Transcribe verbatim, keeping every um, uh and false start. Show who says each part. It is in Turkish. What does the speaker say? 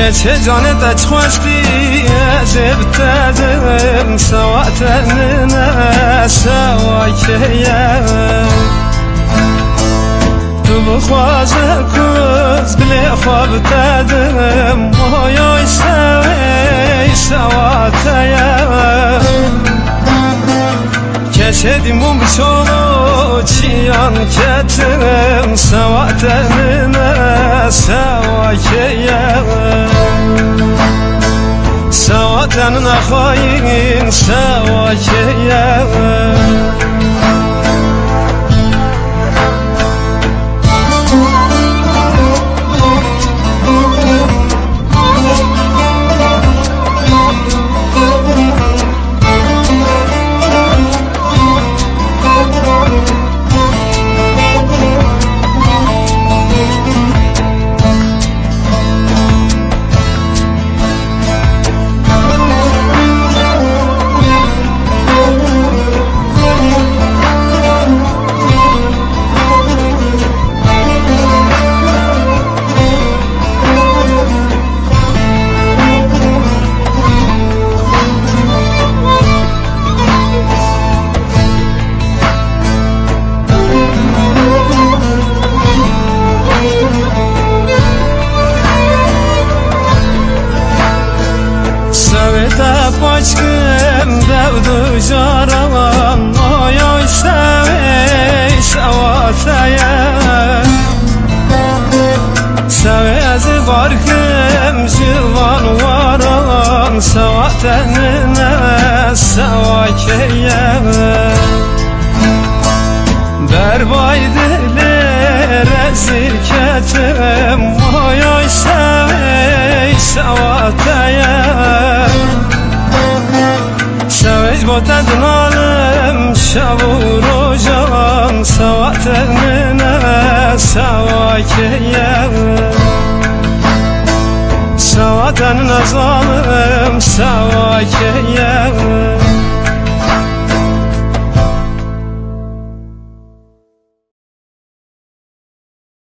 Speaker 1: چه جانت خوشتی زبتدم سواتن سواکیه تو بخواز کز بلی خواب تدم مویای سوی سواتیه کشه دیمون بچولو چیان کتم سواتن سواکیه سواتن نخواهین سواکیه Başkım devdu jaravan oy oy sevi sevataya Sevezi barkım jivan varan sevatenine sevakeye Berbay dili rezil ketim oy oy sevi sevataya Sevej boten alem şavur ojan Savatenine sevakeye Savatenine zalim sevakeye